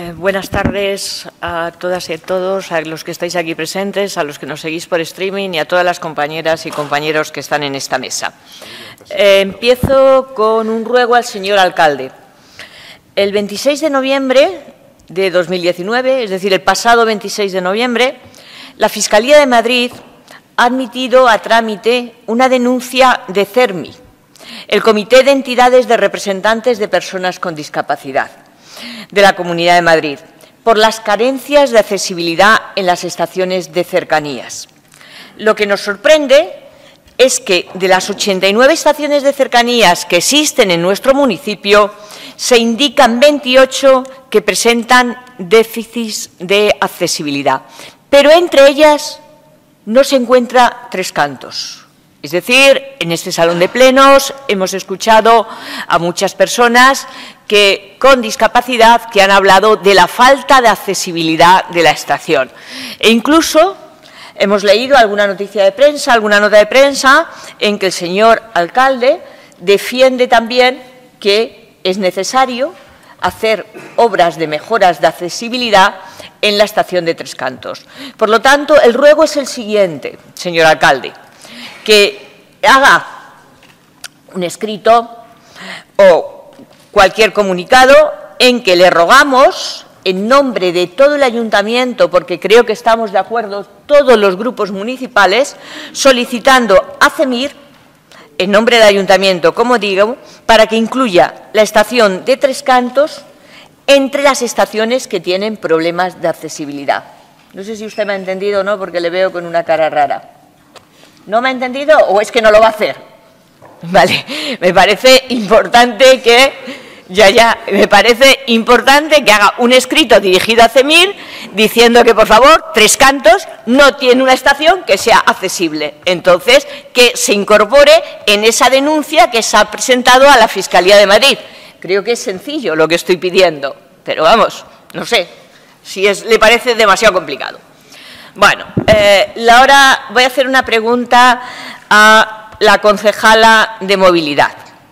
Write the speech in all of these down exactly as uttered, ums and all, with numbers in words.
Eh, buenas tardes a todas y a todos, a los que estáis aquí presentes, a los que nos seguís por streaming y a todas las compañeras y compañeros que están en esta mesa. Eh, empiezo con un ruego al señor alcalde. El veintiséis de noviembre de dos mil diecinueve, es decir, el pasado veintiséis de noviembre, la Fiscalía de Madrid ha admitido a trámite una denuncia de CERMI, el Comité de Entidades de Representantes de Personas con Discapacidad de la Comunidad de Madrid, por las carencias de accesibilidad en las estaciones de cercanías. Lo que nos sorprende es que de las ochenta y nueve estaciones de cercanías que existen en nuestro municipio, se indican veintiocho que presentan déficits de accesibilidad, pero entre ellas no se encuentra Tres Cantos. Es decir, en este salón de plenos hemos escuchado a muchas personas que, con discapacidad que han hablado de la falta de accesibilidad de la estación. E incluso hemos leído alguna noticia de prensa, alguna nota de prensa, en que el señor alcalde defiende también que es necesario hacer obras de mejoras de accesibilidad en la estación de Tres Cantos. Por lo tanto, el ruego es el siguiente, señor alcalde, que haga un escrito o cualquier comunicado en que le rogamos, en nombre de todo el ayuntamiento, porque creo que estamos de acuerdo todos los grupos municipales, solicitando a CEMIR, en nombre del ayuntamiento, como digo, para que incluya la estación de Tres Cantos entre las estaciones que tienen problemas de accesibilidad. No sé si usted me ha entendido o no, porque le veo con una cara rara. ¿No me ha entendido o es que no lo va a hacer? Vale, me parece importante que, ya, ya, me parece importante que haga un escrito dirigido a CEMIR diciendo que, por favor, Tres Cantos no tiene una estación que sea accesible. Entonces, que se incorpore en esa denuncia que se ha presentado a la Fiscalía de Madrid. Creo que es sencillo lo que estoy pidiendo, pero vamos, no sé si es, le parece demasiado complicado. Bueno, eh, ahora voy a hacer una pregunta a la concejala de Movilidad.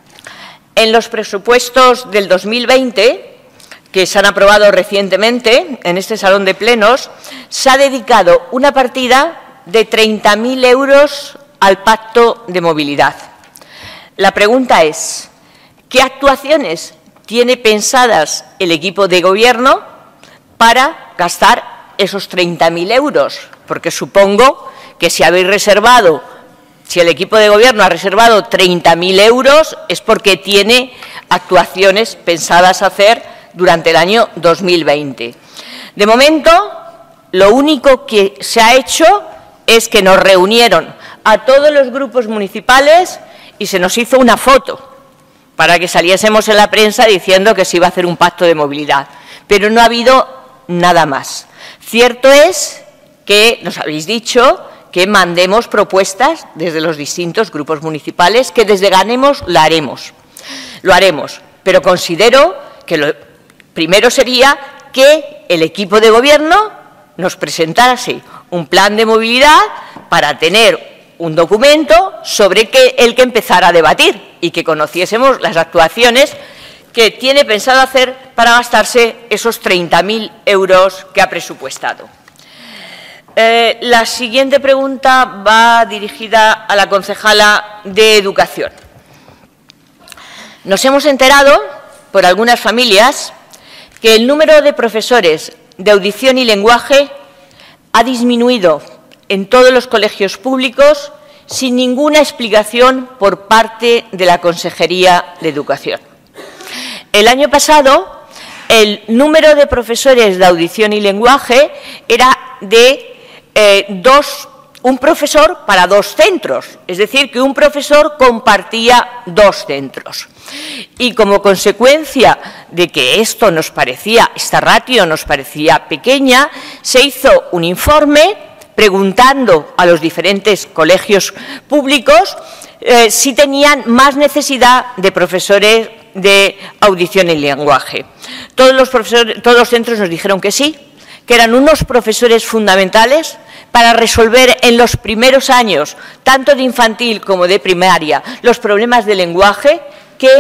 En los presupuestos del dos mil veinte, que se han aprobado recientemente en este salón de plenos, se ha dedicado una partida de treinta mil euros al Pacto de Movilidad. La pregunta es, ¿qué actuaciones tiene pensadas el equipo de Gobierno para gastar esos treinta mil euros? Porque supongo que si habéis reservado, si el equipo de Gobierno ha reservado treinta mil euros, es porque tiene actuaciones pensadas hacer durante el año dos mil veinte. De momento, lo único que se ha hecho es que nos reunieron a todos los grupos municipales y se nos hizo una foto para que saliésemos en la prensa diciendo que se iba a hacer un pacto de movilidad. Pero no ha habido nada más. Cierto es que nos habéis dicho que mandemos propuestas desde los distintos grupos municipales, que desde Ganemos la haremos, lo haremos, pero considero que lo primero sería que el equipo de Gobierno nos presentase un plan de movilidad para tener un documento sobre que, el que empezar a debatir y que conociésemos las actuaciones que tiene pensado hacer para gastarse esos treinta mil euros que ha presupuestado. Eh, la siguiente pregunta va dirigida a la concejala de Educación. Nos hemos enterado, por algunas familias, que el número de profesores de audición y lenguaje ha disminuido en todos los colegios públicos sin ninguna explicación por parte de la Consejería de Educación. El año pasado, el número de profesores de audición y lenguaje era de eh, dos, un profesor para dos centros, es decir, que un profesor compartía dos centros. Y como consecuencia de que esto nos parecía, esta ratio nos parecía pequeña, se hizo un informe preguntando a los diferentes colegios públicos eh, si tenían más necesidad de profesores de audición y lenguaje. Todos los profesores, todos los centros nos dijeron que sí, que eran unos profesores fundamentales para resolver en los primeros años, tanto de infantil como de primaria, los problemas de lenguaje que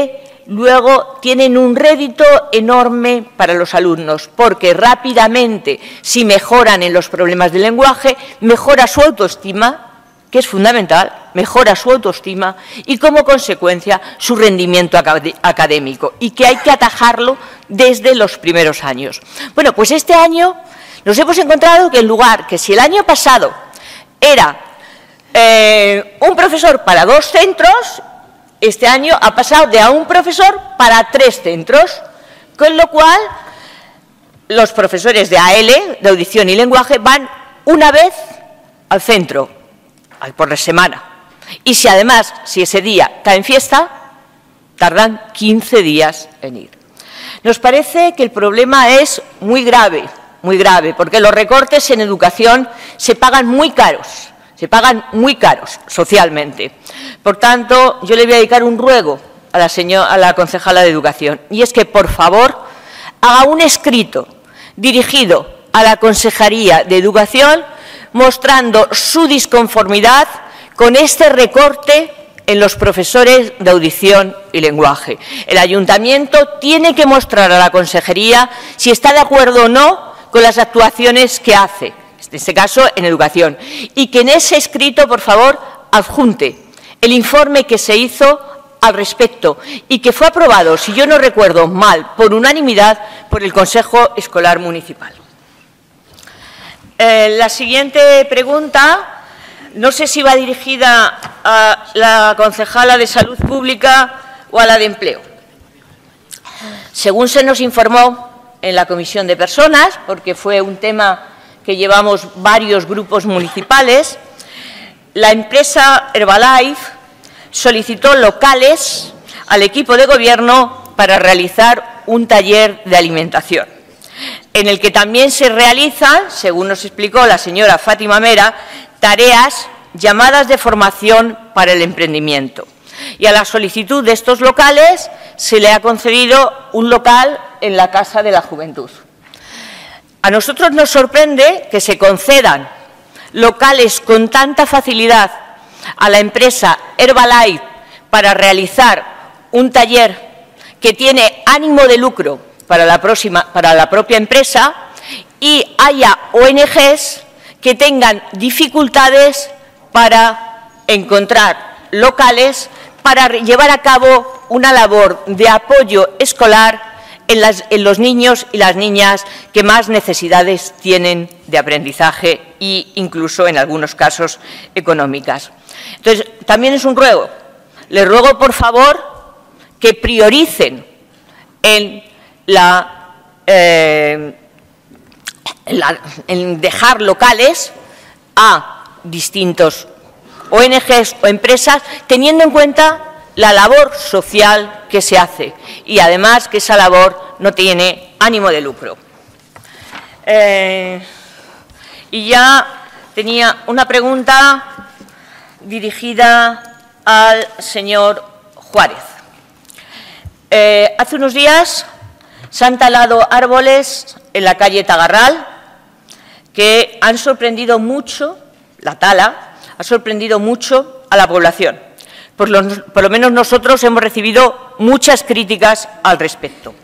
luego tienen un rédito enorme para los alumnos, porque rápidamente, si mejoran en los problemas del lenguaje, mejora su autoestima, que es fundamental, mejora su autoestima y, como consecuencia, su rendimiento académico, y que hay que atajarlo desde los primeros años. Bueno, pues este año nos hemos encontrado que en lugar que si el año pasado era eh, un profesor para dos centros, este año ha pasado de a un profesor para tres centros, con lo cual los profesores de A L, de audición y lenguaje, van una vez al centro, por la semana. Y si además, si ese día cae en fiesta, tardan quince días en ir. Nos parece que el problema es muy grave, muy grave, porque los recortes en educación se pagan muy caros, se pagan muy caros socialmente. Por tanto, yo le voy a dedicar un ruego a la, señora, a la concejala de Educación, y es que, por favor, haga un escrito dirigido a la Consejería de Educación mostrando su disconformidad con este recorte en los profesores de audición y lenguaje. El ayuntamiento tiene que mostrar a la consejería si está de acuerdo o no con las actuaciones que hace, en este caso en educación, y que en ese escrito, por favor, adjunte el informe que se hizo al respecto y que fue aprobado, si yo no recuerdo mal, por unanimidad por el Consejo Escolar Municipal. Eh, la siguiente pregunta, no sé si va dirigida a la concejala de Salud Pública o a la de Empleo. Según se nos informó en la Comisión de Personas, porque fue un tema que llevamos varios grupos municipales, la empresa Herbalife solicitó locales al equipo de gobierno para realizar un taller de alimentación, en el que también se realizan, según nos explicó la señora Fátima Mera, tareas llamadas de formación para el emprendimiento. Y a la solicitud de estos locales se le ha concedido un local en la Casa de la Juventud. A nosotros nos sorprende que se concedan locales con tanta facilidad a la empresa Herbalife para realizar un taller que tiene ánimo de lucro para la, próxima, para la propia empresa, y haya O N Ges que tengan dificultades para encontrar locales para llevar a cabo una labor de apoyo escolar en, las, en los niños y las niñas que más necesidades tienen de aprendizaje e incluso, en algunos casos, económicas. Entonces, también es un ruego. Les ruego, por favor, que prioricen en, la, eh, en, la, en dejar locales a distintos O N Ges o empresas, teniendo en cuenta la labor social que se hace y, además, que esa labor no tiene ánimo de lucro. Eh, y ya tenía una pregunta dirigida al señor Juárez. Eh, hace unos días se han talado árboles en la calle Tagarral que han sorprendido mucho, la tala ha sorprendido mucho a la población. Por lo, por lo menos nosotros hemos recibido muchas críticas al respecto.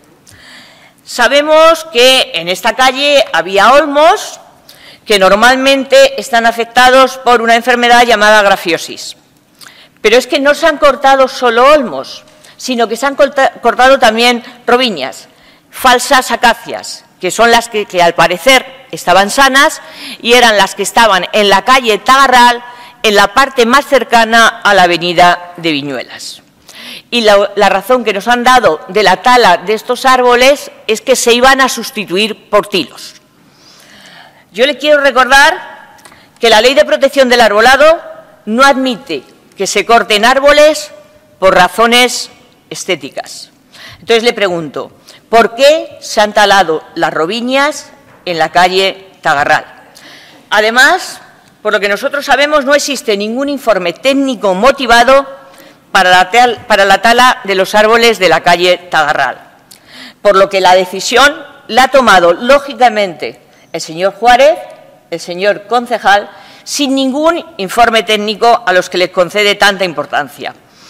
Sabemos que en esta calle había olmos que normalmente están afectados por una enfermedad llamada grafiosis. Pero es que no se han cortado solo olmos, sino que se han cortado también robiñas, falsas acacias, que son las que, que al parecer estaban sanas y eran las que estaban en la calle Tagarral, en la parte más cercana a la avenida de Viñuelas. Y la, la razón que nos han dado de la tala de estos árboles es que se iban a sustituir por tilos. Yo le quiero recordar que la Ley de Protección del Arbolado no admite que se corten árboles por razones estéticas. Entonces le pregunto, ¿por qué se han talado las robiñas en la calle Tagarral? Además, por lo que nosotros sabemos, no existe ningún informe técnico motivado para la, tal, para la tala de los árboles de la calle Tagarral, por lo que la decisión la ha tomado, lógicamente, el señor Juárez, el señor concejal, sin ningún informe técnico a los que les concede tanta importancia.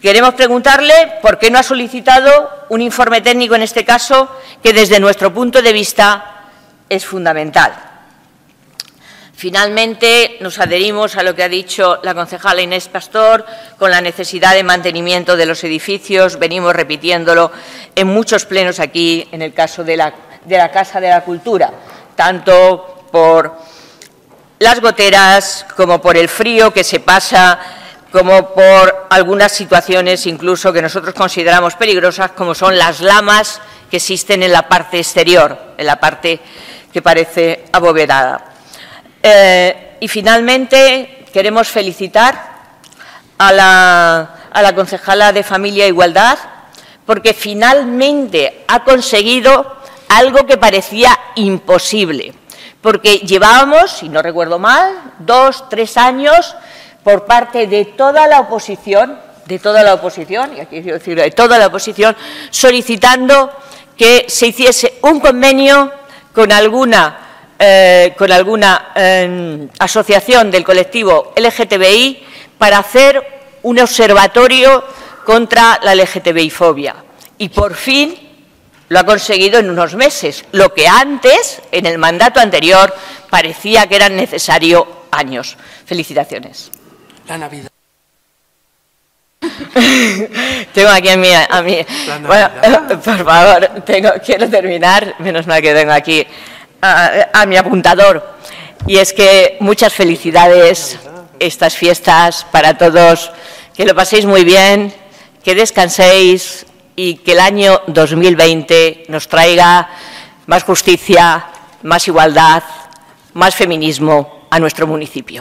Queremos preguntarle por qué no ha solicitado un informe técnico, en este caso, que desde nuestro punto de vista es fundamental. Finalmente, nos adherimos a lo que ha dicho la concejala Inés Pastor con la necesidad de mantenimiento de los edificios. Venimos repitiéndolo en muchos plenos aquí, en el caso de la, de la Casa de la Cultura, tanto por las goteras como por el frío que se pasa, como por algunas situaciones incluso que nosotros consideramos peligrosas, como son las lamas que existen en la parte exterior, en la parte que parece abovedada. Eh, y finalmente queremos felicitar a la, a la concejala de Familia e Igualdad porque finalmente ha conseguido algo que parecía imposible, porque llevábamos, si no recuerdo mal, dos, tres años por parte de toda la oposición, de toda la oposición, y aquí quiero decir de toda la oposición, solicitando que se hiciese un convenio con alguna Eh, con alguna eh, asociación del colectivo L G T B I para hacer un observatorio contra la L G T B I fobia. Y por fin lo ha conseguido en unos meses, lo que antes, en el mandato anterior, parecía que eran necesarios años. Felicitaciones. La Navidad. Tengo aquí a mí, a mí. Bueno, eh, por favor, tengo, quiero terminar, menos mal que tengo aquí A, a mi apuntador, y es que muchas felicidades estas fiestas para todos, que lo paséis muy bien, que descanséis y que el año dos mil veinte nos traiga más justicia, más igualdad, más feminismo a nuestro municipio.